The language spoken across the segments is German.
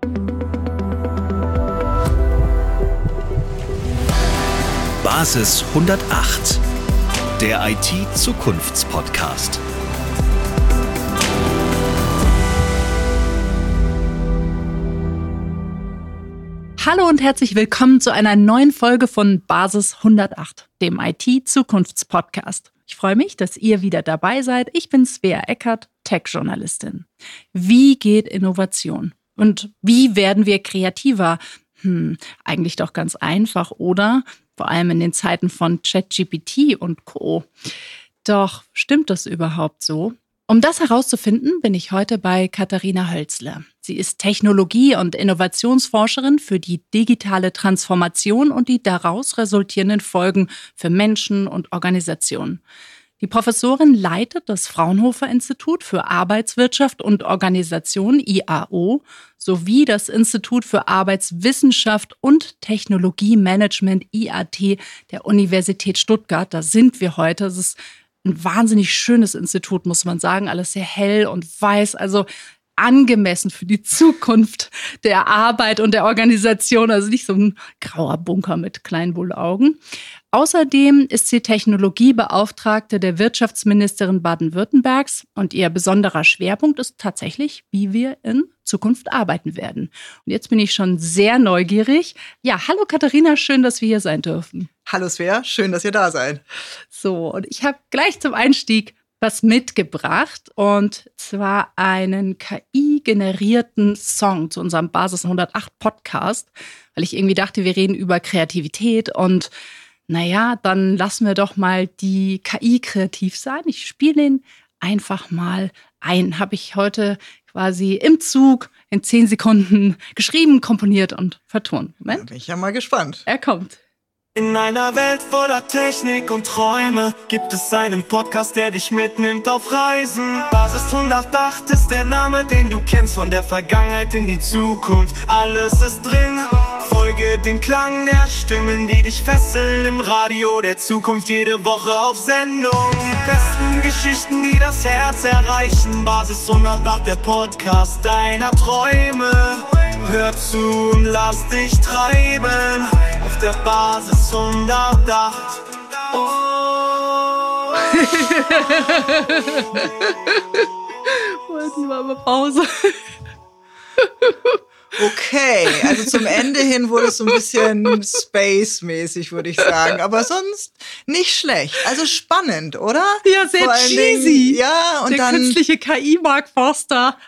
Basis 108, der IT-Zukunftspodcast. Hallo und herzlich willkommen zu einer neuen Folge von Basis 108, dem IT-Zukunftspodcast. Ich freue mich, dass ihr wieder dabei seid. Ich bin Svea Eckert, Tech-Journalistin. Wie geht Innovation? Und wie werden wir kreativer? Eigentlich doch ganz einfach, oder? Vor allem in den Zeiten von ChatGPT und Co. Doch stimmt das überhaupt so? Um das herauszufinden, bin ich heute bei Katharina Hölzle. Sie ist Technologie- und Innovationsforscherin für die digitale Transformation und die daraus resultierenden Folgen für Menschen und Organisationen. Die Professorin leitet das Fraunhofer-Institut für Arbeitswirtschaft und Organisation, IAO, sowie das Institut für Arbeitswissenschaft und Technologiemanagement, IAT, der Universität Stuttgart. Da sind wir heute. Das ist ein wahnsinnig schönes Institut, muss man sagen. Alles sehr hell und weiß, also angemessen für die Zukunft der Arbeit und der Organisation. Also nicht so ein grauer Bunker mit kleinen Bullaugen. Außerdem ist sie Technologiebeauftragte der Wirtschaftsministerin Baden-Württembergs und ihr besonderer Schwerpunkt ist tatsächlich, wie wir in Zukunft arbeiten werden. Und jetzt bin ich schon sehr neugierig. Ja, hallo Katharina, schön, dass wir hier sein dürfen. Hallo Svea, schön, dass ihr da seid. So, und ich habe gleich zum Einstieg was mitgebracht und zwar einen KI-generierten Song zu unserem Basis 108 Podcast, weil ich irgendwie dachte, wir reden über Kreativität und naja, dann lassen wir doch mal die KI kreativ sein. Ich spiele den einfach mal ein. Habe ich heute quasi im Zug in 10 Sekunden geschrieben, komponiert und vertont. Moment. Da bin ich ja mal gespannt. Er kommt. In einer Welt voller Technik und Träume gibt es einen Podcast, der dich mitnimmt auf Reisen. Basis 108 ist der Name, den du kennst, von der Vergangenheit in die Zukunft. Alles ist drin, folge dem Klang der Stimmen, die dich fesseln im Radio der Zukunft. Jede Woche auf Sendung. Die besten Geschichten, die das Herz erreichen. Basis 108, der Podcast deiner Träume. Hör zu und lass dich treiben auf der Basis 108. Oh. Wollten wir mal Pause. Okay, also zum Ende hin wurde es so ein bisschen Space-mäßig, würde ich sagen. Aber sonst nicht schlecht. Also spannend, oder? Ja, sehr cheesy. Dingen, ja, und der dann künstliche KI Mark Forster.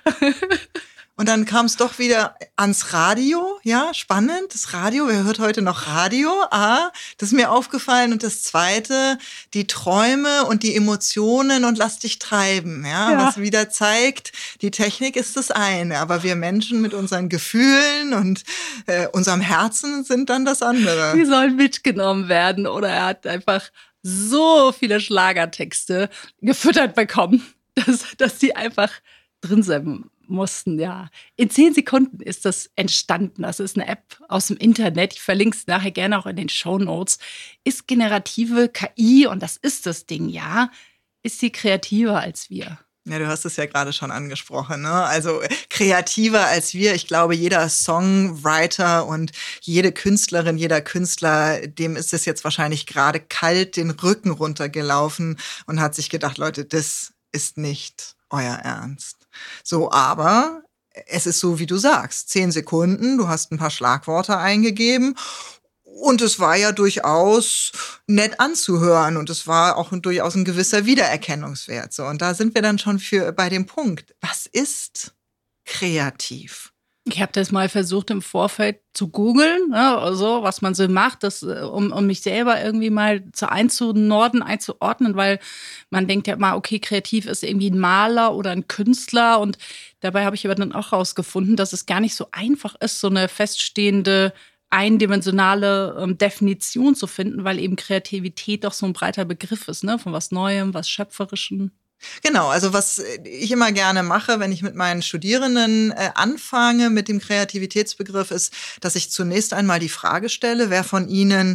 Und dann kam es doch wieder ans Radio, ja, spannend, das Radio, wer hört heute noch Radio? Das ist mir aufgefallen. Und das Zweite, die Träume und die Emotionen und lass dich treiben, ja, was wieder zeigt, die Technik ist das eine, aber wir Menschen mit unseren Gefühlen und unserem Herzen sind dann das andere. Die sollen mitgenommen werden oder er hat einfach so viele Schlagertexte gefüttert bekommen, dass die einfach drin sein mussten, ja. In 10 Sekunden ist das entstanden. Das ist eine App aus dem Internet. Ich verlinke es nachher gerne auch in den Shownotes. Ist generative KI, und das ist das Ding, ja, ist sie kreativer als wir. Ja, du hast es ja gerade schon angesprochen, ne? Also kreativer als wir. Ich glaube, jeder Songwriter und jede Künstlerin, jeder Künstler, dem ist es jetzt wahrscheinlich gerade kalt den Rücken runtergelaufen und hat sich gedacht, Leute, das ist nicht euer Ernst. So, aber es ist so, wie du sagst, 10 Sekunden, du hast ein paar Schlagworte eingegeben und es war ja durchaus nett anzuhören und es war auch durchaus ein gewisser Wiedererkennungswert. So, und da sind wir dann schon bei dem Punkt, was ist kreativ? Ich habe das mal versucht im Vorfeld zu googeln, ne, also was man so macht, um mich selber irgendwie mal einzuordnen, weil man denkt ja immer, okay, kreativ ist irgendwie ein Maler oder ein Künstler und dabei habe ich aber dann auch rausgefunden, dass es gar nicht so einfach ist, so eine feststehende, eindimensionale Definition zu finden, weil eben Kreativität doch so ein breiter Begriff ist, ne, von was Neuem, was Schöpferischem. Genau, also was ich immer gerne mache, wenn ich mit meinen Studierenden anfange mit dem Kreativitätsbegriff, ist, dass ich zunächst einmal die Frage stelle, wer von ihnen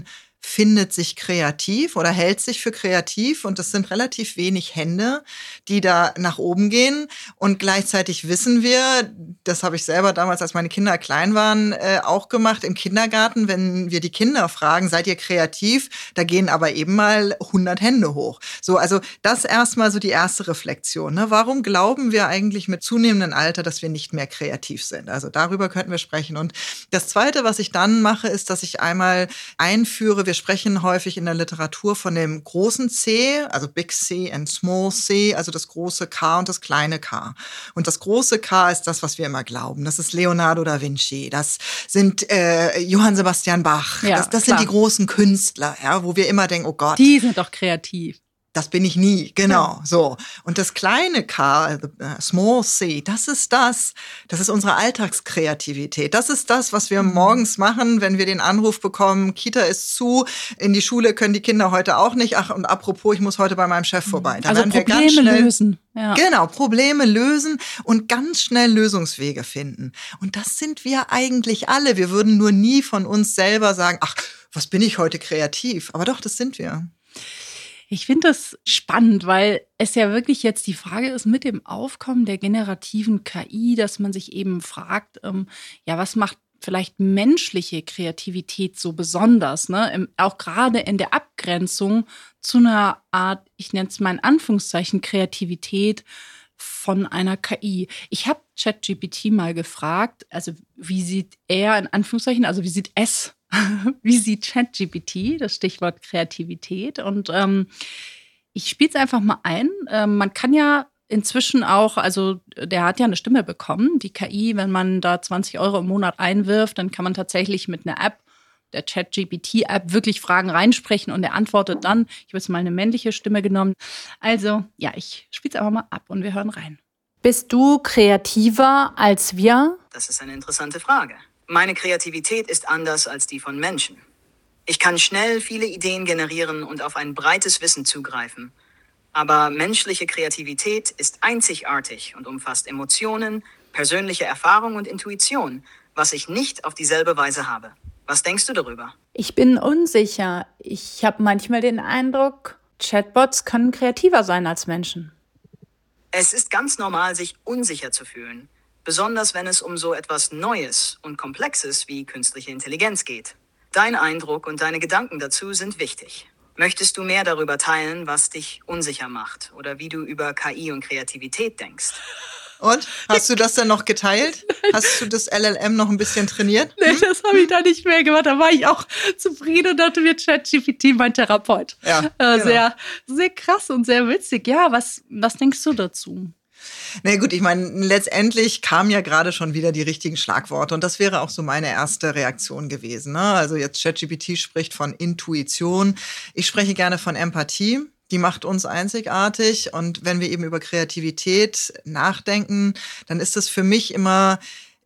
findet sich kreativ oder hält sich für kreativ und das sind relativ wenig Hände, die da nach oben gehen und gleichzeitig wissen wir, das habe ich selber damals, als meine Kinder klein waren, auch gemacht im Kindergarten, wenn wir die Kinder fragen, seid ihr kreativ, da gehen aber eben mal 100 Hände hoch. So, also das erstmal so die erste Reflexion. Ne? Warum glauben wir eigentlich mit zunehmendem Alter, dass wir nicht mehr kreativ sind? Also darüber könnten wir sprechen. Und das Zweite, was ich dann mache, ist, dass ich einmal einführe, wir sprechen häufig in der Literatur von dem großen C, also Big C and Small C, also das große K und das kleine K. Und das große K ist das, was wir immer glauben. Das ist Leonardo da Vinci, das sind Johann Sebastian Bach, Ja, das sind die großen Künstler, ja, wo wir immer denken, oh Gott. Die sind doch kreativ. Das bin ich nie, genau, so. Und das kleine K, Small C, das ist unsere Alltagskreativität. Das ist das, was wir morgens machen, wenn wir den Anruf bekommen, Kita ist zu, in die Schule können die Kinder heute auch nicht. Ach, und apropos, ich muss heute bei meinem Chef vorbei. Dann Also Probleme lösen. Ja. Genau, Probleme lösen und ganz schnell Lösungswege finden. Und das sind wir eigentlich alle. Wir würden nur nie von uns selber sagen, ach, was bin ich heute kreativ? Aber doch, das sind wir. Ich finde das spannend, weil es ja wirklich jetzt die Frage ist mit dem Aufkommen der generativen KI, dass man sich eben fragt, was macht vielleicht menschliche Kreativität so besonders, ne? Auch gerade in der Abgrenzung zu einer Art, ich nenne es mal in Anführungszeichen, Kreativität von einer KI. Ich habe ChatGPT mal gefragt, also wie sieht er in Anführungszeichen, also wie sieht ChatGPT, das Stichwort Kreativität. Und ich spiele es einfach mal ein. Man kann ja inzwischen auch, also der hat ja eine Stimme bekommen, die KI, wenn man da 20 € im Monat einwirft, dann kann man tatsächlich mit einer App, der ChatGPT-App, wirklich Fragen reinsprechen und er antwortet dann. Ich habe jetzt mal eine männliche Stimme genommen. Also ja, ich spiele es einfach mal ab und wir hören rein. Bist du kreativer als wir? Das ist eine interessante Frage. Meine Kreativität ist anders als die von Menschen. Ich kann schnell viele Ideen generieren und auf ein breites Wissen zugreifen. Aber menschliche Kreativität ist einzigartig und umfasst Emotionen, persönliche Erfahrung und Intuition, was ich nicht auf dieselbe Weise habe. Was denkst du darüber? Ich bin unsicher. Ich habe manchmal den Eindruck, Chatbots können kreativer sein als Menschen. Es ist ganz normal, sich unsicher zu fühlen. Besonders wenn es um so etwas Neues und Komplexes wie künstliche Intelligenz geht. Dein Eindruck und deine Gedanken dazu sind wichtig. Möchtest du mehr darüber teilen, was dich unsicher macht oder wie du über KI und Kreativität denkst? Und? Hast du das denn noch geteilt? Hast du das LLM noch ein bisschen trainiert? Nee, das habe ich da nicht mehr gemacht. Da war ich auch zufrieden und dachte mir, ChatGPT, mein Therapeut. Ja, genau. Sehr, sehr krass und sehr witzig. Ja, was denkst du dazu? Na gut, ich meine, letztendlich kamen ja gerade schon wieder die richtigen Schlagworte und das wäre auch so meine erste Reaktion gewesen. Ne? Also jetzt ChatGPT spricht von Intuition. Ich spreche gerne von Empathie. Die macht uns einzigartig und wenn wir eben über Kreativität nachdenken, dann ist es für mich immer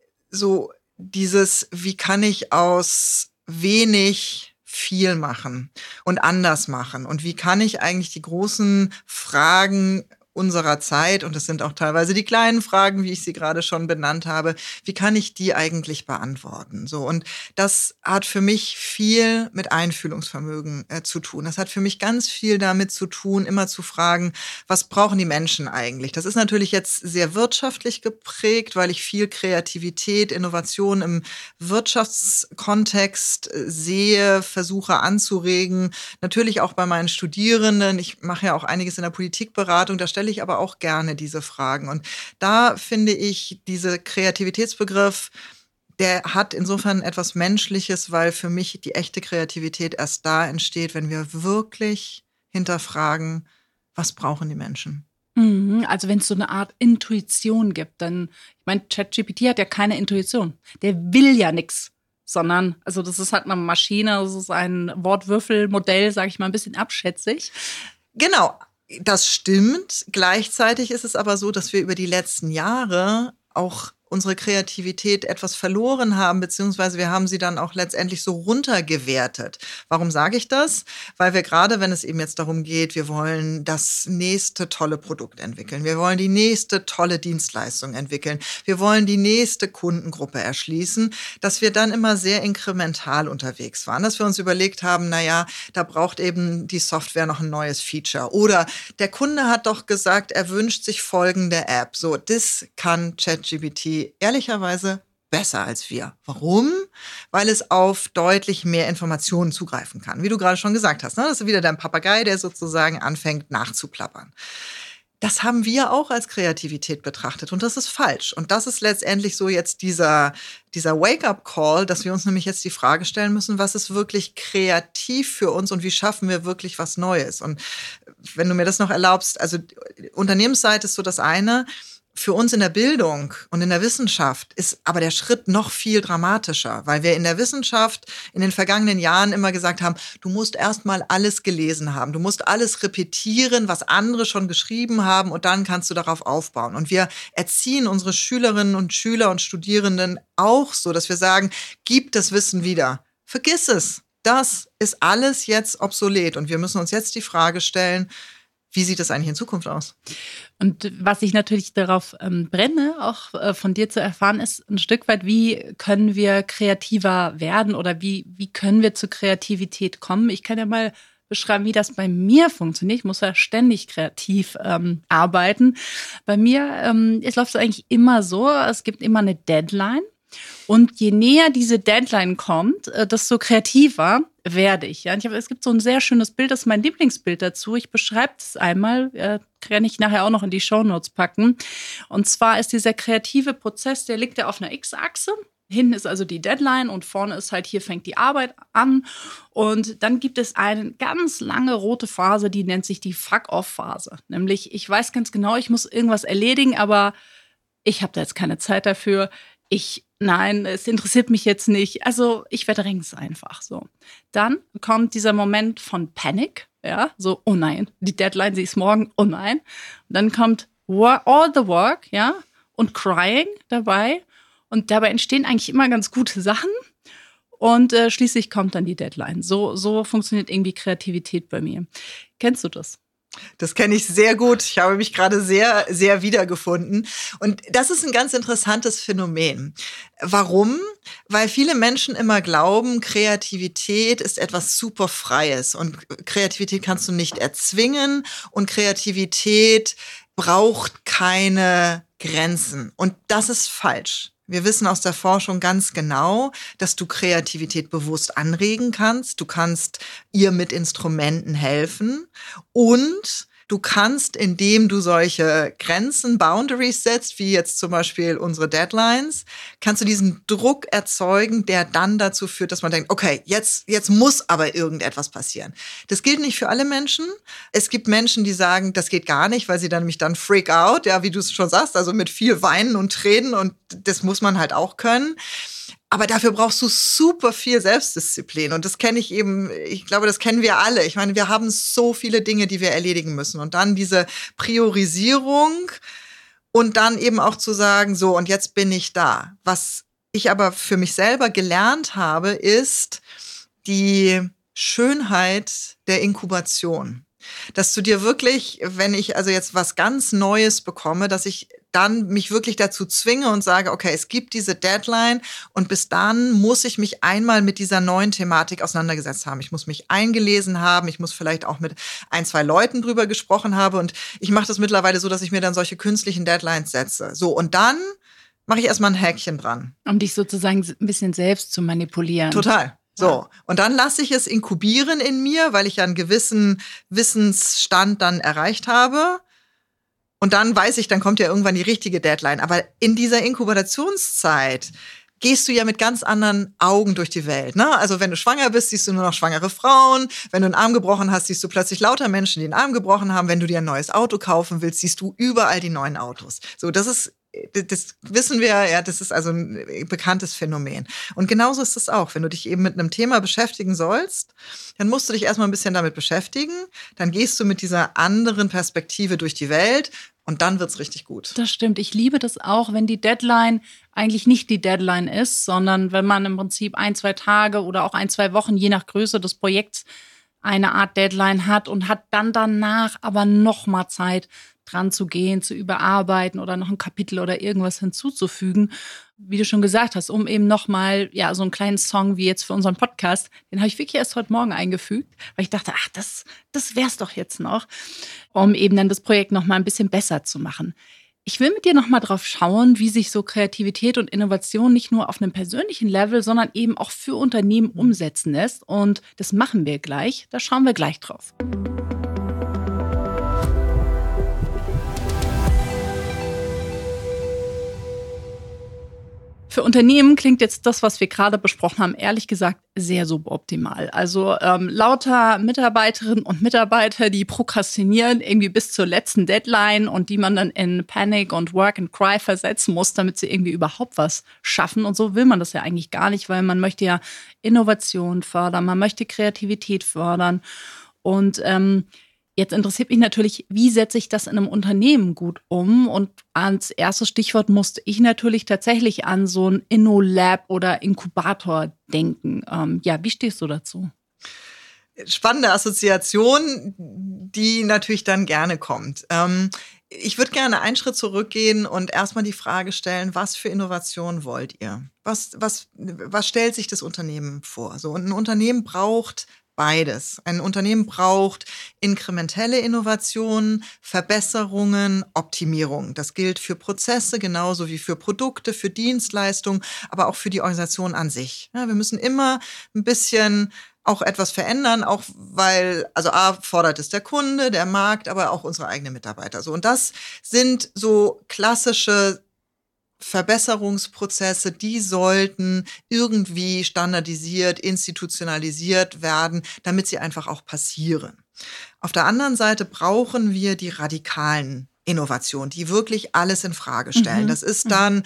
so dieses, wie kann ich aus wenig viel machen und anders machen und wie kann ich eigentlich die großen Fragen unserer Zeit, und das sind auch teilweise die kleinen Fragen, wie ich sie gerade schon benannt habe, wie kann ich die eigentlich beantworten? So, und das hat für mich viel mit Einfühlungsvermögen zu tun. Das hat für mich ganz viel damit zu tun, immer zu fragen, was brauchen die Menschen eigentlich? Das ist natürlich jetzt sehr wirtschaftlich geprägt, weil ich viel Kreativität, Innovation im Wirtschaftskontext sehe, versuche anzuregen. Natürlich auch bei meinen Studierenden. Ich mache ja auch einiges in der Politikberatung, da stelle ich aber auch gerne diese Fragen. Und da finde ich, dieser Kreativitätsbegriff, der hat insofern etwas Menschliches, weil für mich die echte Kreativität erst da entsteht, wenn wir wirklich hinterfragen, was brauchen die Menschen? Also wenn es so eine Art Intuition gibt, dann, ich meine, ChatGPT hat ja keine Intuition. Der will ja nichts, sondern, also das ist halt eine Maschine, das ist ein Wortwürfelmodell, sage ich mal, ein bisschen abschätzig. Genau. Das stimmt. Gleichzeitig ist es aber so, dass wir über die letzten Jahre auch unsere Kreativität etwas verloren haben, beziehungsweise wir haben sie dann auch letztendlich so runtergewertet. Warum sage ich das? Weil wir gerade, wenn es eben jetzt darum geht, wir wollen das nächste tolle Produkt entwickeln, wir wollen die nächste tolle Dienstleistung entwickeln, wir wollen die nächste Kundengruppe erschließen, dass wir dann immer sehr inkremental unterwegs waren, dass wir uns überlegt haben, da braucht eben die Software noch ein neues Feature. Oder der Kunde hat doch gesagt, er wünscht sich folgende App. So, das kann ChatGPT ehrlicherweise besser als wir. Warum? Weil es auf deutlich mehr Informationen zugreifen kann. Wie du gerade schon gesagt hast, ne? Das ist wieder dein Papagei, der sozusagen anfängt nachzuplappern. Das haben wir auch als Kreativität betrachtet und das ist falsch. Und das ist letztendlich so jetzt dieser Wake-up-Call, dass wir uns nämlich jetzt die Frage stellen müssen, was ist wirklich kreativ für uns und wie schaffen wir wirklich was Neues? Und wenn du mir das noch erlaubst, also Unternehmensseite ist so das eine. Für uns in der Bildung und in der Wissenschaft ist aber der Schritt noch viel dramatischer, weil wir in der Wissenschaft in den vergangenen Jahren immer gesagt haben, du musst erst mal alles gelesen haben, du musst alles repetieren, was andere schon geschrieben haben und dann kannst du darauf aufbauen. Und wir erziehen unsere Schülerinnen und Schüler und Studierenden auch so, dass wir sagen, gib das Wissen wieder, vergiss es. Das ist alles jetzt obsolet und wir müssen uns jetzt die Frage stellen, wie sieht das eigentlich in Zukunft aus? Und was ich natürlich darauf brenne, auch von dir zu erfahren, ist ein Stück weit, wie können wir kreativer werden oder wie können wir zur Kreativität kommen? Ich kann ja mal beschreiben, wie das bei mir funktioniert. Ich muss ja ständig kreativ arbeiten. Bei mir läuft es eigentlich immer so, es gibt immer eine Deadline. Und je näher diese Deadline kommt, desto kreativer werde ich. Ja? Es gibt so ein sehr schönes Bild, das ist mein Lieblingsbild dazu. Ich beschreibe es einmal, kann ich nachher auch noch in die Shownotes packen. Und zwar ist dieser kreative Prozess, der liegt ja auf einer X-Achse. Hinten ist also die Deadline und vorne ist halt, hier fängt die Arbeit an. Und dann gibt es eine ganz lange rote Phase, die nennt sich die Fuck-Off-Phase. Nämlich, ich weiß ganz genau, ich muss irgendwas erledigen, aber ich habe da jetzt keine Zeit dafür. Nein, es interessiert mich jetzt nicht. Also ich verdränge es einfach so. Dann kommt dieser Moment von Panic, ja, so, oh nein, die Deadline, sie ist morgen, oh nein. Und dann kommt all the work, ja, und crying dabei. Und dabei entstehen eigentlich immer ganz gute Sachen. Und schließlich kommt dann die Deadline. So funktioniert irgendwie Kreativität bei mir. Kennst du das? Das kenne ich sehr gut. Ich habe mich gerade sehr, sehr wiedergefunden. Und das ist ein ganz interessantes Phänomen. Warum? Weil viele Menschen immer glauben, Kreativität ist etwas super Freies. Und Kreativität kannst du nicht erzwingen. Und Kreativität braucht keine Grenzen. Und das ist falsch. Wir wissen aus der Forschung ganz genau, dass du Kreativität bewusst anregen kannst. Du kannst ihr mit Instrumenten helfen und du kannst, indem du solche Grenzen, Boundaries setzt, wie jetzt zum Beispiel unsere Deadlines, kannst du diesen Druck erzeugen, der dann dazu führt, dass man denkt, okay, jetzt muss aber irgendetwas passieren. Das gilt nicht für alle Menschen. Es gibt Menschen, die sagen, das geht gar nicht, weil sie dann nämlich dann freak out, ja, wie du es schon sagst, also mit viel Weinen und Tränen und das muss man halt auch können. Aber dafür brauchst du super viel Selbstdisziplin. Und das kenne ich eben, ich glaube, das kennen wir alle. Ich meine, wir haben so viele Dinge, die wir erledigen müssen. Und dann diese Priorisierung und dann eben auch zu sagen, so, und jetzt bin ich da. Was ich aber für mich selber gelernt habe, ist die Schönheit der Inkubation. Dass du dir wirklich, wenn ich also jetzt was ganz Neues bekomme, dass ich dann mich wirklich dazu zwinge und sage, okay, es gibt diese Deadline und bis dann muss ich mich einmal mit dieser neuen Thematik auseinandergesetzt haben. Ich muss mich eingelesen haben, ich muss vielleicht auch mit 1, 2 Leuten drüber gesprochen haben und ich mache das mittlerweile so, dass ich mir dann solche künstlichen Deadlines setze. So, und dann mache ich erstmal ein Häkchen dran. Um dich sozusagen ein bisschen selbst zu manipulieren. Total. So, und dann lasse ich es inkubieren in mir, weil ich ja einen gewissen Wissensstand dann erreicht habe. Und dann weiß ich, dann kommt ja irgendwann die richtige Deadline. Aber in dieser Inkubationszeit gehst du ja mit ganz anderen Augen durch die Welt. Ne? Also wenn du schwanger bist, siehst du nur noch schwangere Frauen. Wenn du einen Arm gebrochen hast, siehst du plötzlich lauter Menschen, die einen Arm gebrochen haben. Wenn du dir ein neues Auto kaufen willst, siehst du überall die neuen Autos. So, das wissen wir, ja, das ist also ein bekanntes Phänomen. Und genauso ist es auch. Wenn du dich eben mit einem Thema beschäftigen sollst, dann musst du dich erstmal ein bisschen damit beschäftigen. Dann gehst du mit dieser anderen Perspektive durch die Welt Und dann wird's richtig gut. Das stimmt. Ich liebe das auch, wenn die Deadline eigentlich nicht die Deadline ist, sondern wenn man im Prinzip 1-2 Tage oder auch 1-2 Wochen, je nach Größe des Projekts, eine Art Deadline hat und hat dann danach aber noch mal Zeit, dran zu gehen, zu überarbeiten oder noch ein Kapitel oder irgendwas hinzuzufügen. Wie du schon gesagt hast, um eben noch mal so einen kleinen Song wie jetzt für unseren Podcast, den habe ich wirklich erst heute Morgen eingefügt, weil ich dachte, das wär's doch jetzt noch, um eben dann das Projekt noch mal ein bisschen besser zu machen. Ich will mit dir noch mal drauf schauen, wie sich so Kreativität und Innovation nicht nur auf einem persönlichen Level, sondern eben auch für Unternehmen umsetzen lässt. Und das machen wir gleich. Da schauen wir gleich drauf. Für Unternehmen klingt jetzt das, was wir gerade besprochen haben, ehrlich gesagt sehr suboptimal. Also lauter Mitarbeiterinnen und Mitarbeiter, die prokrastinieren irgendwie bis zur letzten Deadline und die man dann in Panic und Work and Cry versetzen muss, damit sie irgendwie überhaupt was schaffen. Und so will man das ja eigentlich gar nicht, weil man möchte ja Innovation fördern, man möchte Kreativität fördern. Und jetzt interessiert mich natürlich, wie setze ich das in einem Unternehmen gut um? Und als erstes Stichwort musste ich natürlich tatsächlich an so ein InnoLab oder Inkubator denken. Wie stehst du dazu? Spannende Assoziation, die natürlich dann gerne kommt. Ich würde gerne einen Schritt zurückgehen und erstmal die Frage stellen, was für Innovation wollt ihr? Was stellt sich das Unternehmen vor? So, und ein Unternehmen braucht beides. Ein Unternehmen braucht inkrementelle Innovationen, Verbesserungen, Optimierung. Das gilt für Prozesse genauso wie für Produkte, für Dienstleistungen, aber auch für die Organisation an sich. Ja, wir müssen immer ein bisschen auch etwas verändern, auch weil, also A, fordert es der Kunde, der Markt, aber auch unsere eigenen Mitarbeiter. So, und das sind so klassische Verbesserungsprozesse, die sollten irgendwie standardisiert, institutionalisiert werden, damit sie einfach auch passieren. Auf der anderen Seite brauchen wir die radikalen Innovationen, die wirklich alles in Frage stellen. Das ist dann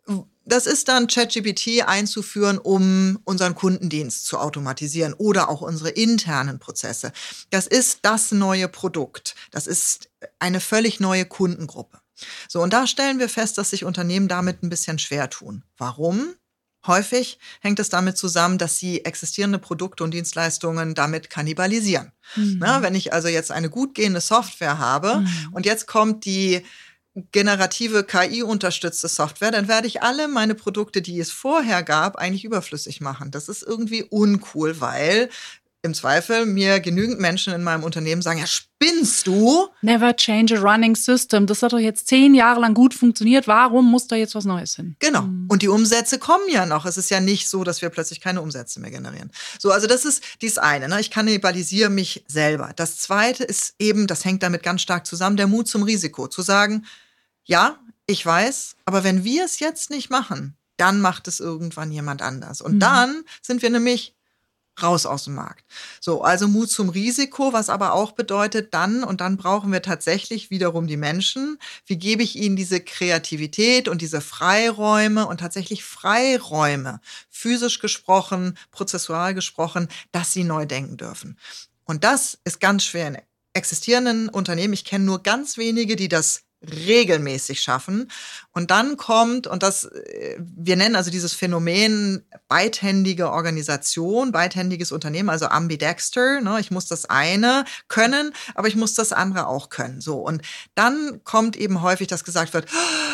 ChatGPT einzuführen, um unseren Kundendienst zu automatisieren oder auch unsere internen Prozesse. Das ist das neue Produkt. Das ist eine völlig neue Kundengruppe. So, und da stellen wir fest, dass sich Unternehmen damit ein bisschen schwer tun. Warum? Häufig hängt es damit zusammen, dass sie existierende Produkte und Dienstleistungen damit kannibalisieren. Na, wenn ich also jetzt eine gut gehende Software habe und jetzt kommt die generative KI-unterstützte Software, dann werde ich alle meine Produkte, die es vorher gab, eigentlich überflüssig machen. Das ist irgendwie uncool, weil im Zweifel mir genügend Menschen in meinem Unternehmen sagen, ja, spinnst du? Never change a running system. Das hat doch jetzt 10 Jahre lang gut funktioniert. Warum muss da jetzt was Neues hin? Genau. Und die Umsätze kommen ja noch. Es ist ja nicht so, dass wir plötzlich keine Umsätze mehr generieren. So, also das ist dies eine. Ne? Ich kannibalisiere mich selber. Das Zweite ist eben, das hängt damit ganz stark zusammen, der Mut zum Risiko. Zu sagen, ja, ich weiß, aber wenn wir es jetzt nicht machen, dann macht es irgendwann jemand anders. Und dann sind wir nämlich raus aus dem Markt. So, also Mut zum Risiko, was aber auch bedeutet dann brauchen wir tatsächlich wiederum die Menschen. Wie gebe ich ihnen diese Kreativität und diese Freiräume und tatsächlich Freiräume, physisch gesprochen, prozessual gesprochen, dass sie neu denken dürfen. Und das ist ganz schwer in existierenden Unternehmen. Ich kenne nur ganz wenige, die das regelmäßig schaffen. Und dann kommt, und das, wir nennen also dieses Phänomen beidhändige Organisation, beidhändiges Unternehmen, also ambidexter, ne? Ich muss das eine können, aber ich muss das andere auch können. So. Und dann kommt eben häufig, dass gesagt wird,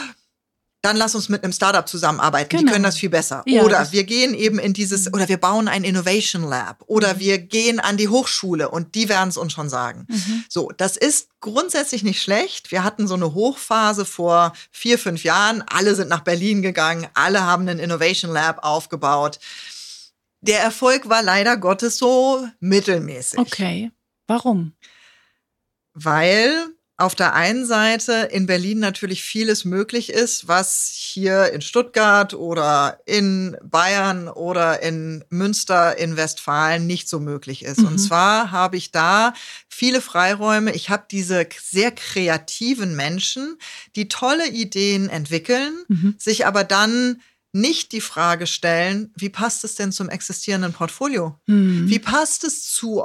dann lass uns mit einem Startup zusammenarbeiten, genau. Die können das viel besser. Ja, oder wir gehen eben in dieses, oder wir bauen ein Innovation Lab, oder wir gehen an die Hochschule und die werden es uns schon sagen. So, das ist grundsätzlich nicht schlecht. Wir hatten so eine Hochphase vor 4-5 Jahren. Alle sind nach Berlin gegangen, alle haben ein Innovation Lab aufgebaut. Der Erfolg war leider Gottes so mittelmäßig. Okay, warum? Weil auf der einen Seite in Berlin natürlich vieles möglich ist, was hier in Stuttgart oder in Bayern oder in Münster, in Westfalen nicht so möglich ist. Und zwar habe ich da viele Freiräume. Ich habe diese sehr kreativen Menschen, die tolle Ideen entwickeln, sich aber dann nicht die Frage stellen, wie passt es denn zum existierenden Portfolio? Wie passt es zu auch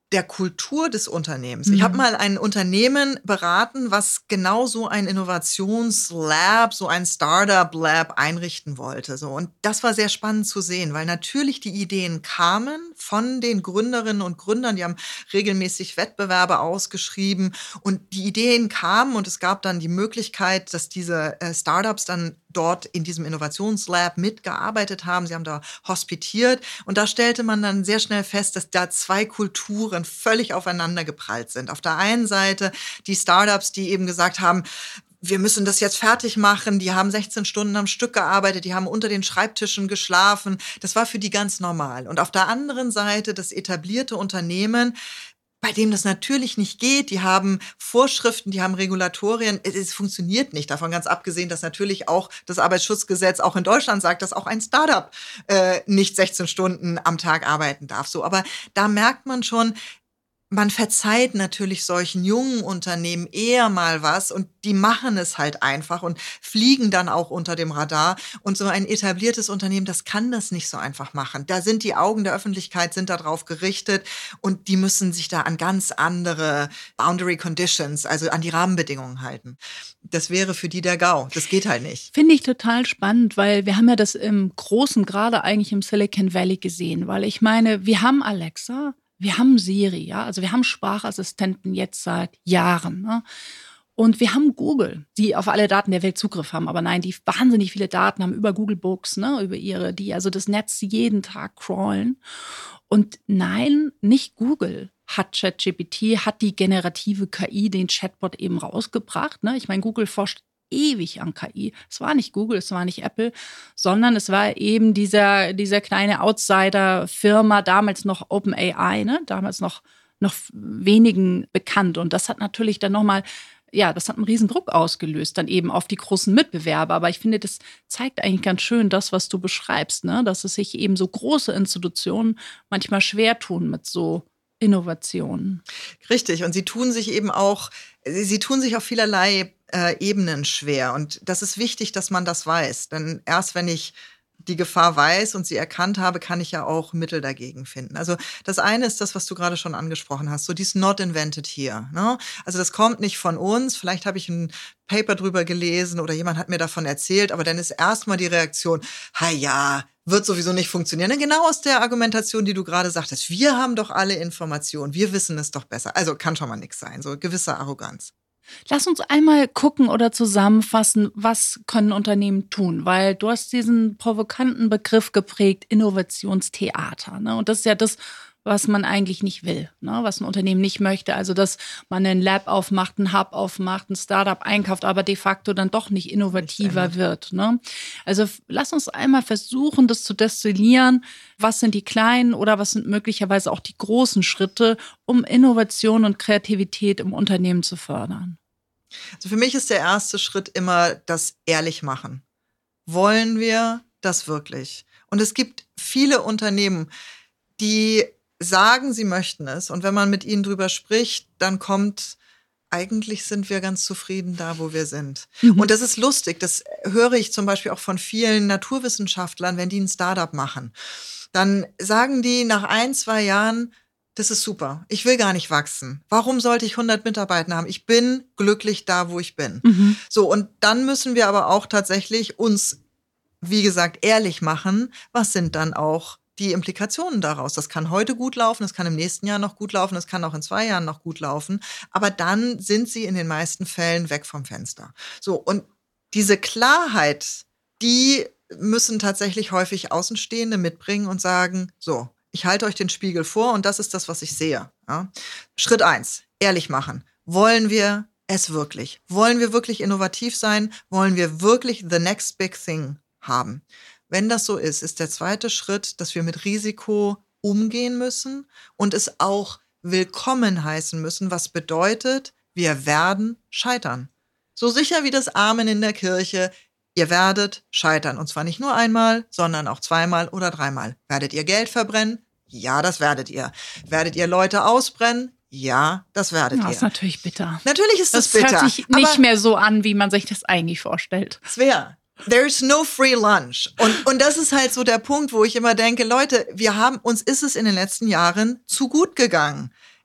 der Kultur des Unternehmens. Ich habe mal ein Unternehmen beraten, was genau so ein Innovationslab, so ein Startup-Lab einrichten wollte. So. Und das war sehr spannend zu sehen, weil natürlich die Ideen kamen von den Gründerinnen und Gründern, die haben regelmäßig Wettbewerbe ausgeschrieben und die Ideen kamen und es gab dann die Möglichkeit, dass diese Startups dann dort in diesem Innovationslab mitgearbeitet haben. Sie haben da hospitiert und da stellte man dann sehr schnell fest, dass da zwei Kulturen völlig aufeinander geprallt sind. Auf der einen Seite die Startups, die eben gesagt haben, wir müssen das jetzt fertig machen. Die haben 16 Stunden am Stück gearbeitet, die haben unter den Schreibtischen geschlafen. Das war für die ganz normal. Und auf der anderen Seite das etablierte Unternehmen, bei dem das natürlich nicht geht. Die haben Vorschriften, die haben Regulatorien. Es funktioniert nicht. Davon ganz abgesehen, dass natürlich auch das Arbeitsschutzgesetz auch in Deutschland sagt, dass auch ein Startup nicht 16 Stunden am Tag arbeiten darf. So, aber da merkt man schon, man verzeiht natürlich solchen jungen Unternehmen eher mal was und die machen es halt einfach und fliegen dann auch unter dem Radar. Und so ein etabliertes Unternehmen, das kann das nicht so einfach machen. Da sind die Augen der Öffentlichkeit sind da drauf gerichtet und die müssen sich da an ganz andere Boundary Conditions, also an die Rahmenbedingungen halten. Das wäre für die der GAU. Das geht halt nicht. Finde ich total spannend, weil wir haben ja das im Großen, gerade eigentlich im Silicon Valley gesehen. Weil ich meine, wir haben Alexa, wir haben Siri, ja, also wir haben Sprachassistenten jetzt seit Jahren, ne? Und wir haben Google, die auf alle Daten der Welt Zugriff haben. Aber nein, die wahnsinnig viele Daten haben über Google Books, ne, die also das Netz jeden Tag crawlen. Und nein, nicht Google hat ChatGPT, hat die generative KI, den Chatbot eben rausgebracht, ne? Ich meine, Google forscht ewig an KI. Es war nicht Google, es war nicht Apple, sondern es war eben dieser kleine Outsider-Firma, damals noch OpenAI, ne? Damals noch wenigen bekannt. Und das hat natürlich dann nochmal, ja, das hat einen riesen Druck ausgelöst, dann eben auf die großen Mitbewerber. Aber ich finde, das zeigt eigentlich ganz schön das, was du beschreibst, ne? Dass es sich eben so große Institutionen manchmal schwer tun mit so Innovationen. Richtig. Und sie tun sich auf vielerlei Ebenen schwer. Und das ist wichtig, dass man das weiß. Denn erst wenn ich die Gefahr weiß und sie erkannt habe, kann ich ja auch Mittel dagegen finden. Also das eine ist das, was du gerade schon angesprochen hast, so dies not invented here, ne? Also das kommt nicht von uns. Vielleicht habe ich ein Paper drüber gelesen oder jemand hat mir davon erzählt, aber dann ist erstmal die Reaktion, ja, wird sowieso nicht funktionieren. Genau aus der Argumentation, die du gerade sagtest. Wir haben doch alle Informationen, wir wissen es doch besser. Also kann schon mal nichts sein, so gewisse Arroganz. Lass uns einmal gucken oder zusammenfassen, was können Unternehmen tun? Weil du hast diesen provokanten Begriff geprägt, Innovationstheater, ne? Und das ist ja das, was man eigentlich nicht will, ne? Was ein Unternehmen nicht möchte. Also, dass man ein Lab aufmacht, ein Hub aufmacht, ein Startup einkauft, aber de facto dann doch nicht innovativer wird, ne? Also, lass uns einmal versuchen, das zu destillieren. Was sind die kleinen oder was sind möglicherweise auch die großen Schritte, um Innovation und Kreativität im Unternehmen zu fördern? Also für mich ist der erste Schritt immer das Ehrlichmachen. Wollen wir das wirklich? Und es gibt viele Unternehmen, die sagen, sie möchten es. Und wenn man mit ihnen drüber spricht, dann kommt, eigentlich sind wir ganz zufrieden da, wo wir sind. Und das ist lustig. Das höre ich zum Beispiel auch von vielen Naturwissenschaftlern, wenn die ein Startup machen. Dann sagen die nach 1-2 Jahren, das ist super. Ich will gar nicht wachsen. Warum sollte ich 100 Mitarbeiter haben? Ich bin glücklich da, wo ich bin. So, und dann müssen wir aber auch tatsächlich uns, wie gesagt, ehrlich machen. Was sind dann auch die Implikationen daraus? Das kann heute gut laufen, das kann im nächsten Jahr noch gut laufen, das kann auch in 2 Jahren noch gut laufen. Aber dann sind sie in den meisten Fällen weg vom Fenster. So, und diese Klarheit, die müssen tatsächlich häufig Außenstehende mitbringen und sagen, so, ich halte euch den Spiegel vor und das ist das, was ich sehe. Ja? Schritt 1, ehrlich machen. Wollen wir es wirklich? Wollen wir wirklich innovativ sein? Wollen wir wirklich the next big thing haben? Wenn das so ist, ist der zweite Schritt, dass wir mit Risiko umgehen müssen und es auch willkommen heißen müssen, was bedeutet, wir werden scheitern. So sicher wie das Amen in der Kirche, ihr werdet scheitern. Und zwar nicht nur einmal, sondern auch 2-mal oder 3-mal. Werdet ihr Geld verbrennen? Ja, das werdet ihr. Werdet ihr Leute ausbrennen? Ja, das werdet ihr. Das ist natürlich bitter. Natürlich ist das bitter. Das hört sich nicht mehr so an, wie man sich das eigentlich vorstellt. Svea, there's no free lunch. Und das ist halt so der Punkt, wo ich immer denke, Leute, uns ist es in den letzten Jahren zu gut gegangen.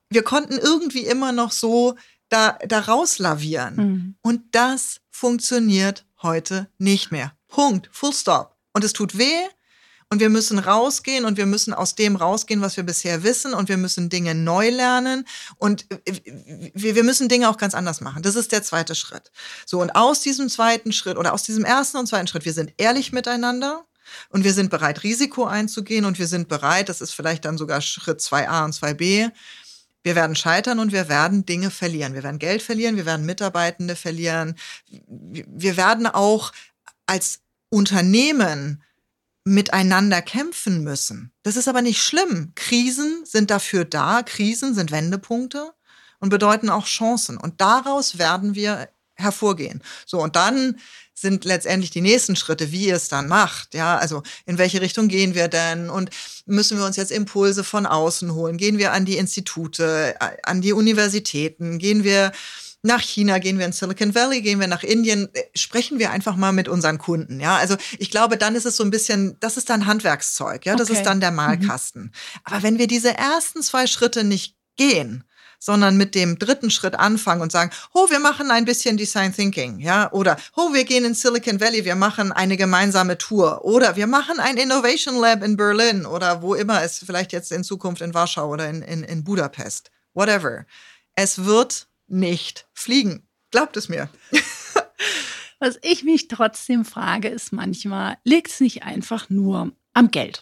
wir konnten irgendwie immer noch so da rauslavieren. Und das funktioniert heute nicht mehr. Punkt. Full stop. Und es tut weh. Und wir müssen rausgehen und wir müssen aus dem rausgehen, was wir bisher wissen. Und wir müssen Dinge neu lernen. Und wir müssen Dinge auch ganz anders machen. Das ist der zweite Schritt. So, und aus diesem zweiten Schritt oder aus diesem ersten und zweiten Schritt, wir sind ehrlich miteinander. Und wir sind bereit, Risiko einzugehen. Und wir sind bereit, das ist vielleicht dann sogar Schritt 2a und 2b, wir werden scheitern und wir werden Dinge verlieren. Wir werden Geld verlieren, wir werden Mitarbeitende verlieren. Wir werden auch als Unternehmen miteinander kämpfen müssen. Das ist aber nicht schlimm. Krisen sind dafür da. Krisen sind Wendepunkte und bedeuten auch Chancen. Und daraus werden wir hervorgehen. So, und dann sind letztendlich die nächsten Schritte, wie ihr es dann macht. Ja, also in welche Richtung gehen wir denn? Und müssen wir uns jetzt Impulse von außen holen? Gehen wir an die Institute, an die Universitäten? Gehen wir nach China, gehen wir in Silicon Valley, gehen wir nach Indien, sprechen wir einfach mal mit unseren Kunden. Ja, also ich glaube, dann ist es so ein bisschen, das ist dann Handwerkszeug, ja, das ist dann der Malkasten. Aber wenn wir diese ersten 2 Schritte nicht gehen, sondern mit dem dritten Schritt anfangen und sagen, oh, wir machen ein bisschen Design Thinking, ja, oder oh, wir gehen in Silicon Valley, wir machen eine gemeinsame Tour, oder wir machen ein Innovation Lab in Berlin oder wo immer es vielleicht jetzt in Zukunft in Warschau oder in Budapest, whatever. Es wird nicht fliegen. Glaubt es mir. Was ich mich trotzdem frage, ist manchmal, liegt es nicht einfach nur am Geld?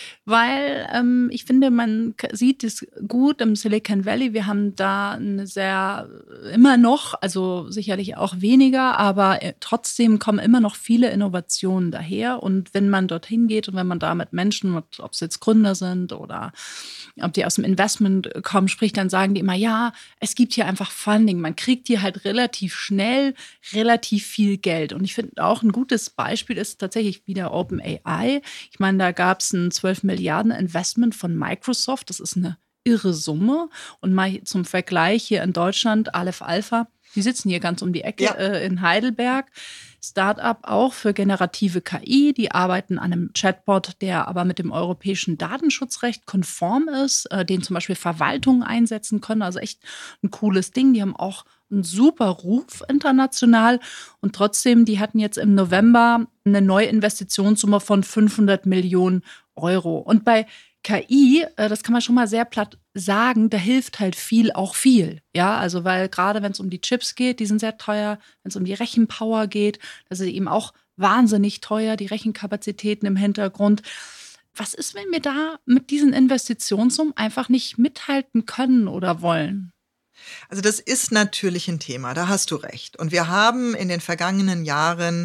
Weil ich finde, man sieht es gut im Silicon Valley. Wir haben da eine sehr, immer noch, also sicherlich auch weniger, aber trotzdem kommen immer noch viele Innovationen daher. Und wenn man dorthin geht und wenn man da mit Menschen, ob es jetzt Gründer sind oder ob die aus dem Investment kommen, spricht, dann sagen die immer, ja, es gibt hier einfach Funding. Man kriegt hier halt relativ schnell relativ viel Geld. Und ich finde auch ein gutes Beispiel ist tatsächlich wieder OpenAI. Ich meine, da gab es ein 12 Milliarden Investment von Microsoft. Das ist eine irre Summe. Und mal zum Vergleich hier in Deutschland, Aleph Alpha, die sitzen hier ganz um die Ecke in Heidelberg. Startup auch für generative KI. Die arbeiten an einem Chatbot, der aber mit dem europäischen Datenschutzrecht konform ist, den zum Beispiel Verwaltungen einsetzen können. Also echt ein cooles Ding. Die haben auch einen super Ruf international. Und trotzdem, die hatten jetzt im November eine neue Investitionssumme von 500 Millionen Euro. Und bei KI, das kann man schon mal sehr platt sagen, da hilft halt viel auch viel. Ja, also weil gerade wenn es um die Chips geht, die sind sehr teuer, wenn es um die Rechenpower geht, das ist eben auch wahnsinnig teuer, die Rechenkapazitäten im Hintergrund. Was ist, wenn wir da mit diesen Investitionssummen einfach nicht mithalten können oder wollen? Also das ist natürlich ein Thema, da hast du recht. Und wir haben in den vergangenen Jahren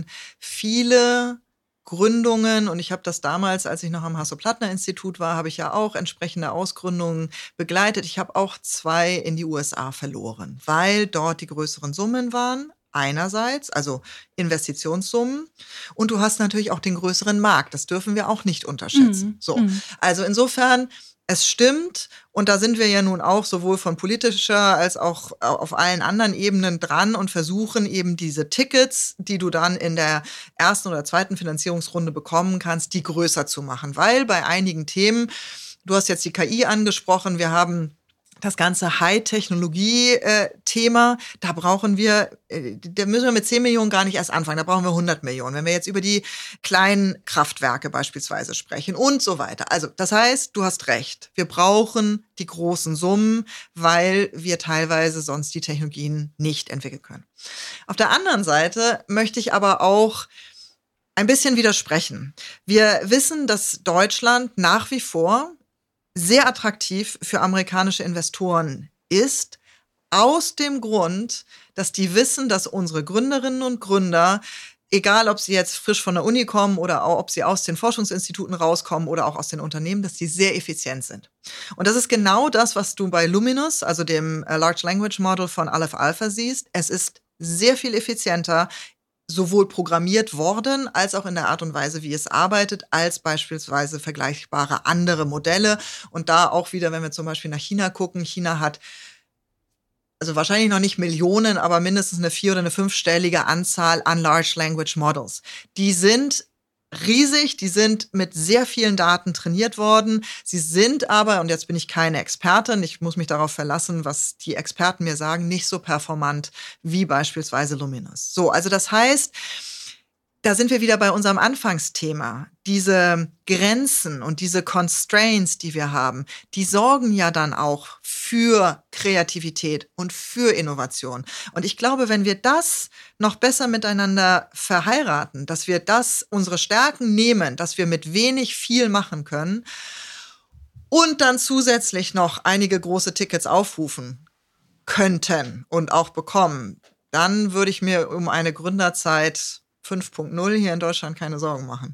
viele Gründungen, und ich habe das damals, als ich noch am Hasso-Plattner-Institut war, habe ich ja auch entsprechende Ausgründungen begleitet. Ich habe auch 2 in die USA verloren, weil dort die größeren Summen waren. Einerseits, also Investitionssummen, und du hast natürlich auch den größeren Markt. Das dürfen wir auch nicht unterschätzen. Also insofern, es stimmt, und da sind wir ja nun auch sowohl von politischer als auch auf allen anderen Ebenen dran und versuchen eben diese Tickets, die du dann in der ersten oder zweiten Finanzierungsrunde bekommen kannst, die größer zu machen. Weil bei einigen Themen, du hast jetzt die KI angesprochen, wir haben das ganze High-Technologie-Thema, da müssen wir mit 10 Millionen gar nicht erst anfangen, da brauchen wir 100 Millionen. Wenn wir jetzt über die kleinen Kraftwerke beispielsweise sprechen und so weiter. Also das heißt, du hast recht, wir brauchen die großen Summen, weil wir teilweise sonst die Technologien nicht entwickeln können. Auf der anderen Seite möchte ich aber auch ein bisschen widersprechen. Wir wissen, dass Deutschland nach wie vor sehr attraktiv für amerikanische Investoren ist, aus dem Grund, dass die wissen, dass unsere Gründerinnen und Gründer, egal ob sie jetzt frisch von der Uni kommen oder auch, ob sie aus den Forschungsinstituten rauskommen oder auch aus den Unternehmen, dass die sehr effizient sind. Und das ist genau das, was du bei Luminous, also dem Large Language Model von Aleph Alpha siehst. Es ist sehr viel effizienter, sowohl programmiert worden, als auch in der Art und Weise, wie es arbeitet, als beispielsweise vergleichbare andere Modelle. Und da auch wieder, wenn wir zum Beispiel nach China gucken, China hat also wahrscheinlich noch nicht Millionen, aber mindestens eine 4- oder eine 5-stellige Anzahl an Large Language Models. Die sind riesig, die sind mit sehr vielen Daten trainiert worden. Sie sind aber, und jetzt bin ich keine Expertin, ich muss mich darauf verlassen, was die Experten mir sagen, nicht so performant wie beispielsweise Luminous. So, also das heißt, da sind wir wieder bei unserem Anfangsthema. Diese Grenzen und diese Constraints, die wir haben, die sorgen ja dann auch für Kreativität und für Innovation. Und ich glaube, wenn wir das noch besser miteinander verheiraten, dass wir unsere Stärken nehmen, dass wir mit wenig viel machen können und dann zusätzlich noch einige große Tickets aufrufen könnten und auch bekommen, dann würde ich mir um eine Gründerzeit 5.0 hier in Deutschland keine Sorgen machen.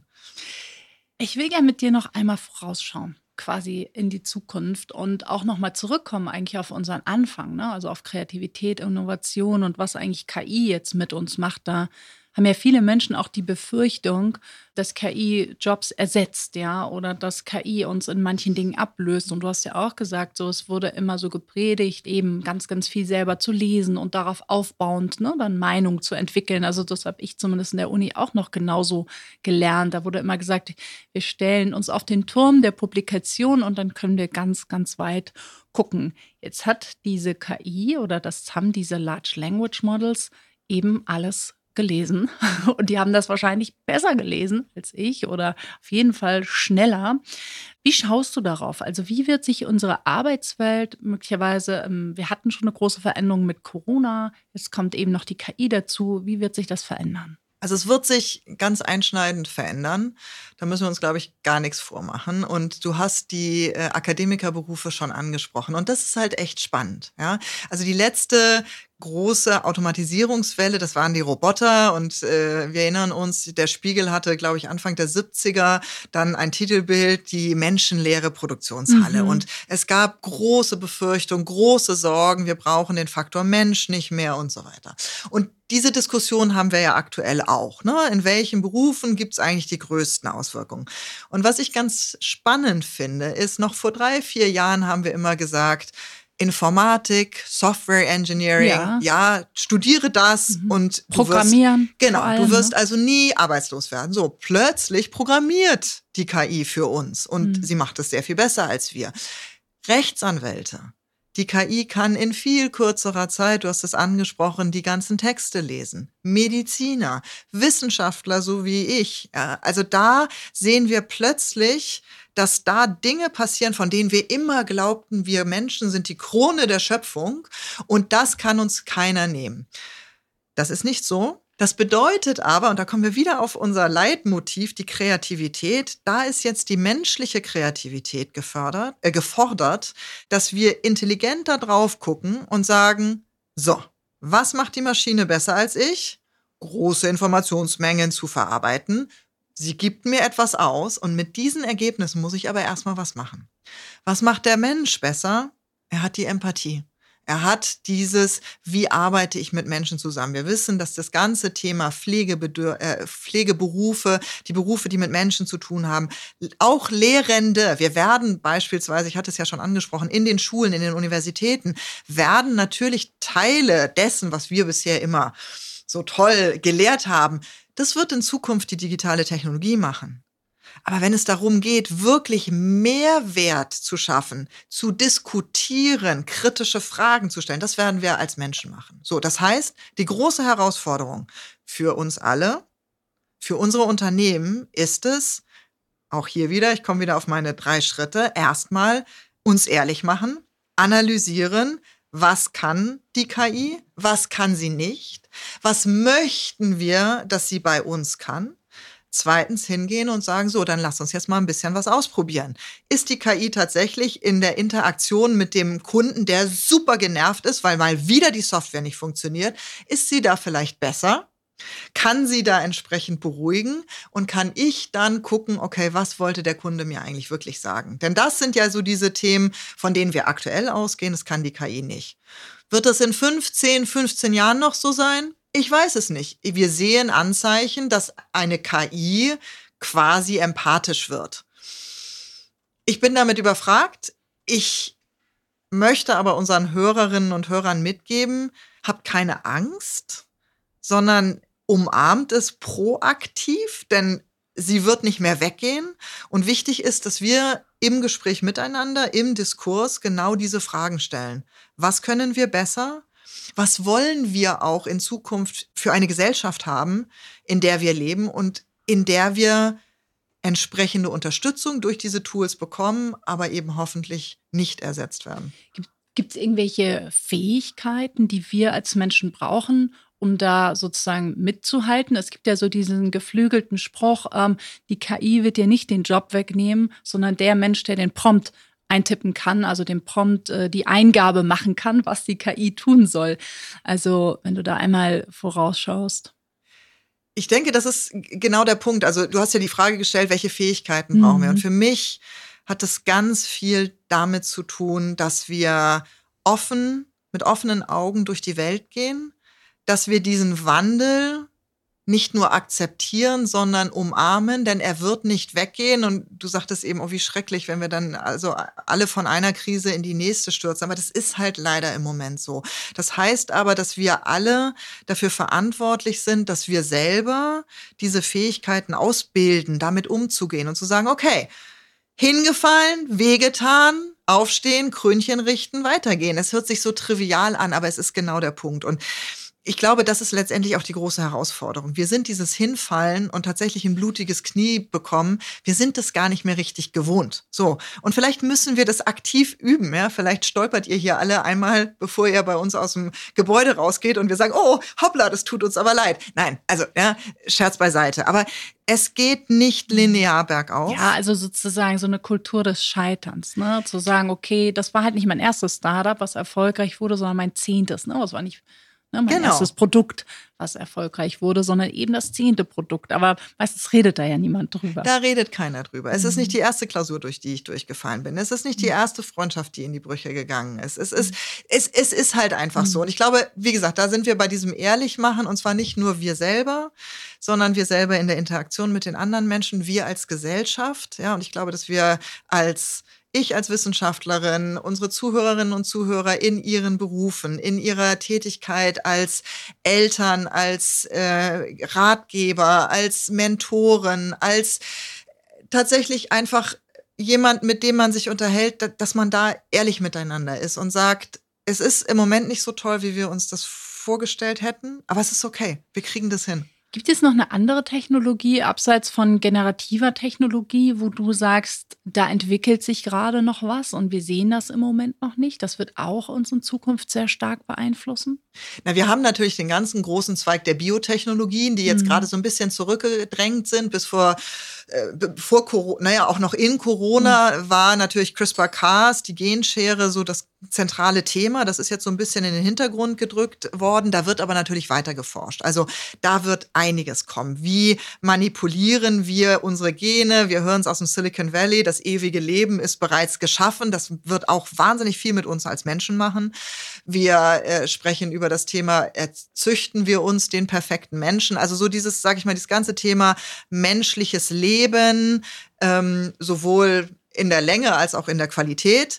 Ich will gerne mit dir noch einmal vorausschauen, quasi in die Zukunft und auch nochmal zurückkommen eigentlich auf unseren Anfang, ne? Also auf Kreativität, Innovation und was eigentlich KI jetzt mit uns macht. Da haben ja viele Menschen auch die Befürchtung, dass KI Jobs ersetzt, ja, oder dass KI uns in manchen Dingen ablöst. Und du hast ja auch gesagt, so, es wurde immer so gepredigt, eben ganz, ganz viel selber zu lesen und darauf aufbauend, ne, dann Meinung zu entwickeln. Also das habe ich zumindest in der Uni auch noch genauso gelernt. Da wurde immer gesagt, wir stellen uns auf den Turm der Publikation und dann können wir ganz, ganz weit gucken. Jetzt hat diese KI oder das haben diese Large Language Models eben alles gelesen und die haben das wahrscheinlich besser gelesen als ich oder auf jeden Fall schneller. Wie schaust du darauf? Also wie wird sich unsere Arbeitswelt möglicherweise, wir hatten schon eine große Veränderung mit Corona, jetzt kommt eben noch die KI dazu. Wie wird sich das verändern? Also es wird sich ganz einschneidend verändern. Da müssen wir uns, glaube ich, gar nichts vormachen. Und du hast die Akademikerberufe schon angesprochen. Und das ist halt echt spannend. Ja? Also die letzte große Automatisierungswelle, das waren die Roboter. Und wir erinnern uns, der Spiegel hatte, glaube ich, Anfang der 70er dann ein Titelbild, die menschenleere Produktionshalle. Und es gab große Befürchtungen, große Sorgen, wir brauchen den Faktor Mensch nicht mehr und so weiter. Und diese Diskussion haben wir ja aktuell auch. Ne? In welchen Berufen gibt es eigentlich die größten Auswirkungen? Und was ich ganz spannend finde, ist, noch vor 3-4 Jahren haben wir immer gesagt, Informatik, Software Engineering, ja studiere das und Programmieren. Du wirst also nie arbeitslos werden. So, plötzlich programmiert die KI für uns und sie macht es sehr viel besser als wir. Rechtsanwälte. Die KI kann in viel kürzerer Zeit, du hast es angesprochen, die ganzen Texte lesen. Mediziner, Wissenschaftler so wie ich. Ja, also da sehen wir plötzlich, dass da Dinge passieren, von denen wir immer glaubten, wir Menschen sind die Krone der Schöpfung und das kann uns keiner nehmen. Das ist nicht so. Das bedeutet aber, und da kommen wir wieder auf unser Leitmotiv, die Kreativität, da ist jetzt die menschliche Kreativität gefordert, dass wir intelligenter drauf gucken und sagen, so, was macht die Maschine besser als ich? Große Informationsmengen zu verarbeiten. Sie gibt mir etwas aus und mit diesen Ergebnissen muss ich aber erstmal was machen. Was macht der Mensch besser? Er hat die Empathie. Er hat dieses, wie arbeite ich mit Menschen zusammen? Wir wissen, dass das ganze Thema Pflegeberufe, die Berufe, die mit Menschen zu tun haben, auch Lehrende, wir werden beispielsweise, ich hatte es ja schon angesprochen, in den Schulen, in den Universitäten, werden natürlich Teile dessen, was wir bisher immer so toll gelehrt haben, das wird in Zukunft die digitale Technologie machen. Aber wenn es darum geht, wirklich Mehrwert zu schaffen, zu diskutieren, kritische Fragen zu stellen, das werden wir als Menschen machen. So, das heißt, die große Herausforderung für uns alle, für unsere Unternehmen ist es, auch hier wieder, ich komme wieder auf meine 3 Schritte, erstmal uns ehrlich machen, analysieren, was kann die KI, was kann sie nicht, was möchten wir, dass sie bei uns kann. Zweitens hingehen und sagen, so, dann lass uns jetzt mal ein bisschen was ausprobieren. Ist die KI tatsächlich in der Interaktion mit dem Kunden, der super genervt ist, weil mal wieder die Software nicht funktioniert, ist sie da vielleicht besser? Kann sie da entsprechend beruhigen? Und kann ich dann gucken, okay, was wollte der Kunde mir eigentlich wirklich sagen? Denn das sind ja so diese Themen, von denen wir aktuell ausgehen, das kann die KI nicht. Wird das in 15 Jahren noch so sein? Ich weiß es nicht. Wir sehen Anzeichen, dass eine KI quasi empathisch wird. Ich bin damit überfragt. Ich möchte aber unseren Hörerinnen und Hörern mitgeben, habt keine Angst, sondern umarmt es proaktiv, denn sie wird nicht mehr weggehen. Und wichtig ist, dass wir im Gespräch miteinander, im Diskurs genau diese Fragen stellen. Was können wir besser? Was wollen wir auch in Zukunft für eine Gesellschaft haben, in der wir leben und in der wir entsprechende Unterstützung durch diese Tools bekommen, aber eben hoffentlich nicht ersetzt werden? Gibt es irgendwelche Fähigkeiten, die wir als Menschen brauchen, um da sozusagen mitzuhalten? Es gibt ja so diesen geflügelten Spruch, die KI wird dir nicht den Job wegnehmen, sondern der Mensch, der den Prompt eintippen kann, also den Prompt die Eingabe machen kann, was die KI tun soll. Also wenn du da einmal vorausschaust. Ich denke, das ist genau der Punkt. Also du hast ja die Frage gestellt, welche Fähigkeiten brauchen wir? Und für mich hat es ganz viel damit zu tun, dass wir mit offenen Augen durch die Welt gehen, dass wir diesen Wandel nicht nur akzeptieren, sondern umarmen, denn er wird nicht weggehen. Und du sagtest eben, oh, wie schrecklich, wenn wir dann also alle von einer Krise in die nächste stürzen. Aber das ist halt leider im Moment so. Das heißt aber, dass wir alle dafür verantwortlich sind, dass wir selber diese Fähigkeiten ausbilden, damit umzugehen und zu sagen, okay, hingefallen, wehgetan, aufstehen, Krönchen richten, weitergehen. Es hört sich so trivial an, aber es ist genau der Punkt. Und ich glaube, das ist letztendlich auch die große Herausforderung. Wir sind dieses Hinfallen und tatsächlich ein blutiges Knie bekommen. Wir sind das gar nicht mehr richtig gewohnt. So. Und vielleicht müssen wir das aktiv üben, ja. Vielleicht stolpert ihr hier alle einmal, bevor ihr bei uns aus dem Gebäude rausgeht und wir sagen, oh, hoppla, das tut uns aber leid. Nein, also, ja, Scherz beiseite. Aber es geht nicht linear bergauf. Ja, also sozusagen so eine Kultur des Scheiterns, ne? Zu sagen, okay, das war halt nicht mein erstes Startup, was erfolgreich wurde, sondern mein 10., ne? Das war nicht mein erstes Produkt, was erfolgreich wurde, sondern eben das 10. Produkt. Aber meistens redet da ja niemand drüber. Da redet keiner drüber. Es ist nicht die erste Klausur, durch die ich durchgefallen bin. Es ist nicht die erste Freundschaft, die in die Brüche gegangen ist. Es ist halt einfach so. Und ich glaube, wie gesagt, da sind wir bei diesem Ehrlichmachen, und zwar nicht nur wir selber, sondern wir selber in der Interaktion mit den anderen Menschen, wir als Gesellschaft. Ja, und ich glaube, dass wir ich als Wissenschaftlerin, unsere Zuhörerinnen und Zuhörer in ihren Berufen, in ihrer Tätigkeit als Eltern, als Ratgeber, als Mentoren, als tatsächlich einfach jemand, mit dem man sich unterhält, dass man da ehrlich miteinander ist und sagt, es ist im Moment nicht so toll, wie wir uns das vorgestellt hätten, aber es ist okay, wir kriegen das hin. Gibt es noch eine andere Technologie, abseits von generativer Technologie, wo du sagst, da entwickelt sich gerade noch was und wir sehen das im Moment noch nicht? Das wird auch uns in Zukunft sehr stark beeinflussen? Na, wir haben natürlich den ganzen großen Zweig der Biotechnologien, die jetzt gerade so ein bisschen zurückgedrängt sind. Bis vor Corona, naja, auch noch in Corona war natürlich CRISPR-Cas, die Genschere, so das zentrale Thema. Das ist jetzt so ein bisschen in den Hintergrund gedrückt worden. Da wird aber natürlich weiter geforscht. Also da wird einiges kommen. Wie manipulieren wir unsere Gene? Wir hören es aus dem Silicon Valley. Das ewige Leben ist bereits geschaffen. Das wird auch wahnsinnig viel mit uns als Menschen machen. Wir sprechen über das Thema, züchten wir uns den perfekten Menschen? Also so dieses, sage ich mal, das ganze Thema menschliches Leben, sowohl in der Länge als auch in der Qualität.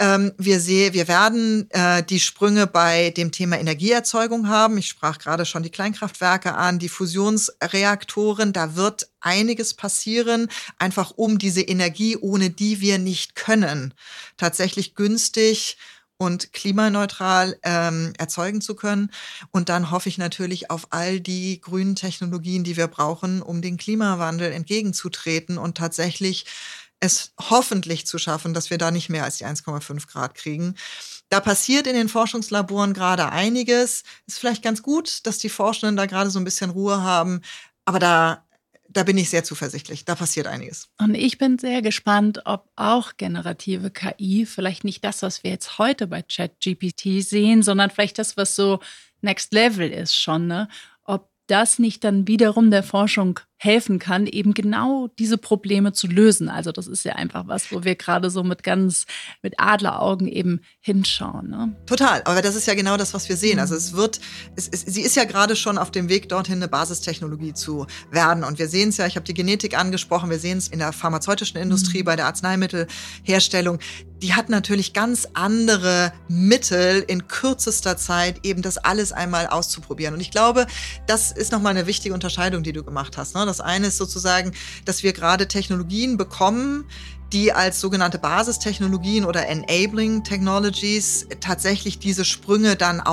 Wir werden die Sprünge bei dem Thema Energieerzeugung haben. Ich sprach gerade schon die Kleinkraftwerke an, die Fusionsreaktoren. Da wird einiges passieren, einfach um diese Energie, ohne die wir nicht können, tatsächlich günstig und klimaneutral erzeugen zu können. Und dann hoffe ich natürlich auf all die grünen Technologien, die wir brauchen, um den Klimawandel entgegenzutreten und tatsächlich es hoffentlich zu schaffen, dass wir da nicht mehr als die 1,5 Grad kriegen. Da passiert in den Forschungslaboren gerade einiges. Ist vielleicht ganz gut, dass die Forschenden da gerade so ein bisschen Ruhe haben. Aber da bin ich sehr zuversichtlich. Da passiert einiges. Und ich bin sehr gespannt, ob auch generative KI vielleicht nicht das, was wir jetzt heute bei ChatGPT sehen, sondern vielleicht das, was so Next Level ist schon, ne? Ob das nicht dann wiederum der Forschung helfen kann, eben genau diese Probleme zu lösen. Also das ist ja einfach was, wo wir gerade so mit Adleraugen eben hinschauen. Ne? Total, aber das ist ja genau das, was wir sehen. Also sie ist ja gerade schon auf dem Weg dorthin, eine Basistechnologie zu werden. Und wir sehen es ja, ich habe die Genetik angesprochen, wir sehen es in der pharmazeutischen Industrie, bei der Arzneimittelherstellung. Die hat natürlich ganz andere Mittel in kürzester Zeit, eben das alles einmal auszuprobieren. Und ich glaube, das ist nochmal eine wichtige Unterscheidung, die du gemacht hast. Ne? Das eine ist sozusagen, dass wir gerade Technologien bekommen, die als sogenannte Basistechnologien oder Enabling Technologies tatsächlich diese Sprünge dann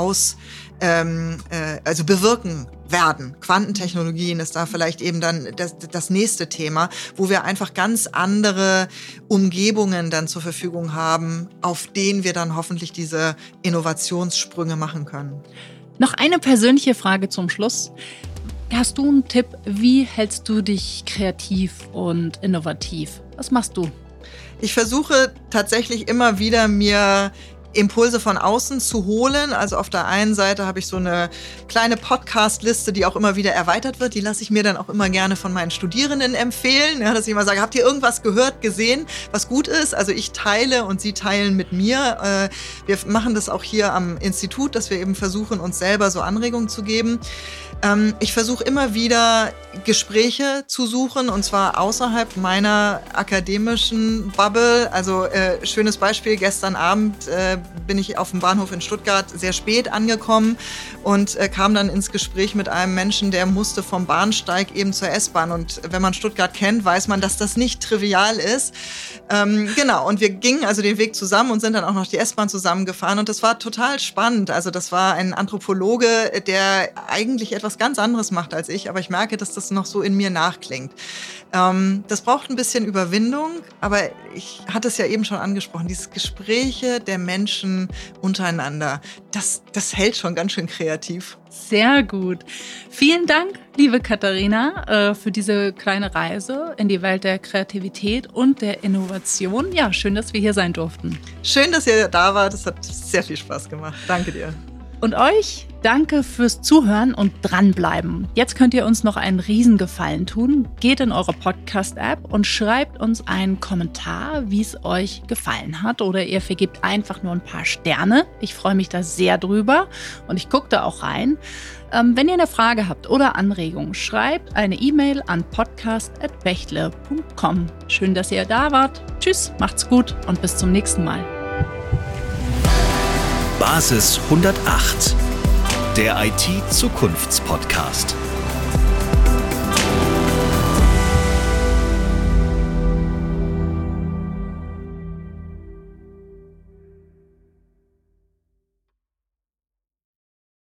also bewirken werden. Quantentechnologien ist da vielleicht eben dann das nächste Thema, wo wir einfach ganz andere Umgebungen dann zur Verfügung haben, auf denen wir dann hoffentlich diese Innovationssprünge machen können. Noch eine persönliche Frage zum Schluss. Hast du einen Tipp, wie hältst du dich kreativ und innovativ? Was machst du? Ich versuche tatsächlich immer wieder, mir Impulse von außen zu holen. Also auf der einen Seite habe ich so eine kleine Podcast-Liste, die auch immer wieder erweitert wird. Die lasse ich mir dann auch immer gerne von meinen Studierenden empfehlen. Ja, dass ich immer sage, habt ihr irgendwas gehört, gesehen, was gut ist? Also ich teile und sie teilen mit mir. Wir machen das auch hier am Institut, dass wir eben versuchen, uns selber so Anregungen zu geben. Ich versuche immer wieder Gespräche zu suchen, und zwar außerhalb meiner akademischen Bubble. Also schönes Beispiel, gestern Abend bin ich auf dem Bahnhof in Stuttgart sehr spät angekommen und kam dann ins Gespräch mit einem Menschen, der musste vom Bahnsteig eben zur S-Bahn. Und wenn man Stuttgart kennt, weiß man, dass das nicht trivial ist. Genau, und wir gingen also den Weg zusammen und sind dann auch noch die S-Bahn zusammengefahren. Und das war total spannend. Also das war ein Anthropologe, der eigentlich etwas ganz anderes macht als ich, aber ich merke, dass das noch so in mir nachklingt. Das braucht ein bisschen Überwindung, aber ich hatte es ja eben schon angesprochen, diese Gespräche der Menschen untereinander, das hält schon ganz schön kreativ. Sehr gut. Vielen Dank, liebe Katharina, für diese kleine Reise in die Welt der Kreativität und der Innovation. Ja, schön, dass wir hier sein durften. Schön, dass ihr da wart. Es hat sehr viel Spaß gemacht. Danke dir. Und euch danke fürs Zuhören und dranbleiben. Jetzt könnt ihr uns noch einen Riesengefallen tun. Geht in eure Podcast-App und schreibt uns einen Kommentar, wie es euch gefallen hat. Oder ihr vergebt einfach nur ein paar Sterne. Ich freue mich da sehr drüber und ich gucke da auch rein. Wenn ihr eine Frage habt oder Anregungen, schreibt eine E-Mail an podcast@bechtle.com. Schön, dass ihr da wart. Tschüss, macht's gut und bis zum nächsten Mal. Basis 108, der IT-Zukunftspodcast.